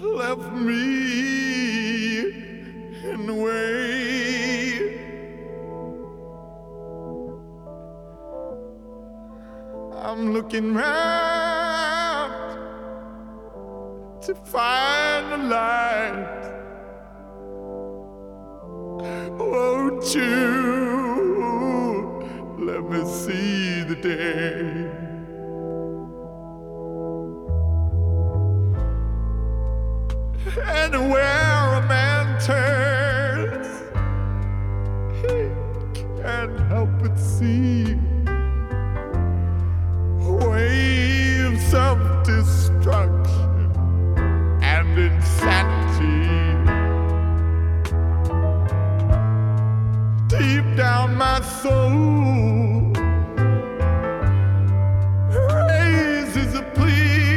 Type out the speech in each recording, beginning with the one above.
left me in the way. I'm looking round to find the light. Won't you let me see the day? And where a man turns, he can't help but see waves of destruction and insanity. Deep down my soul raises a plea.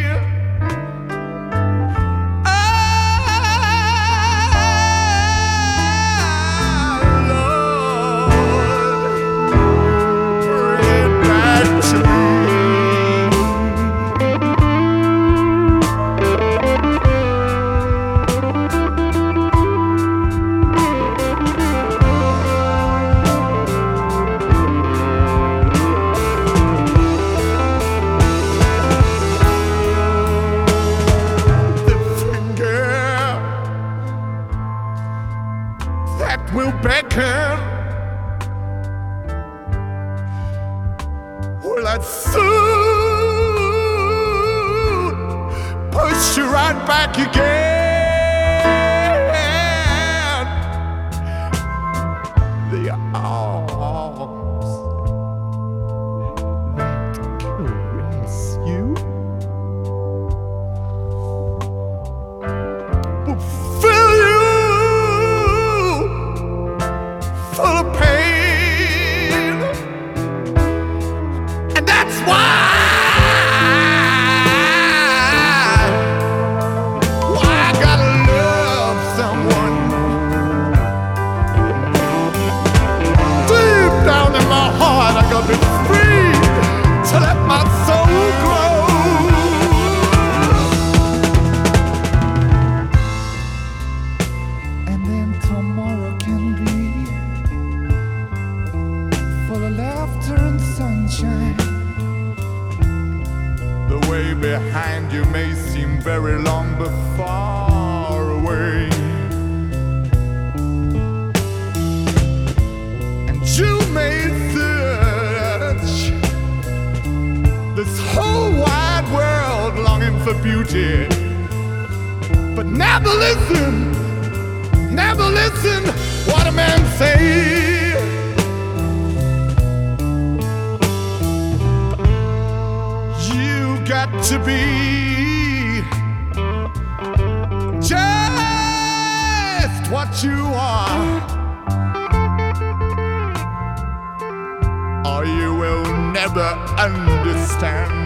Will beckon, will I soon push you right back again? The arms that caress you will fill you full of pain, and that's why I gotta love someone. Deep down in my heart, I gotta be free to let my soul grow. And then tomorrow can be full of laughter and sunshine. The way behind you may seem very long but far away, and you may search this whole wide world longing for beauty, but never listen what a man says. Got to be just what you are, or you will never understand.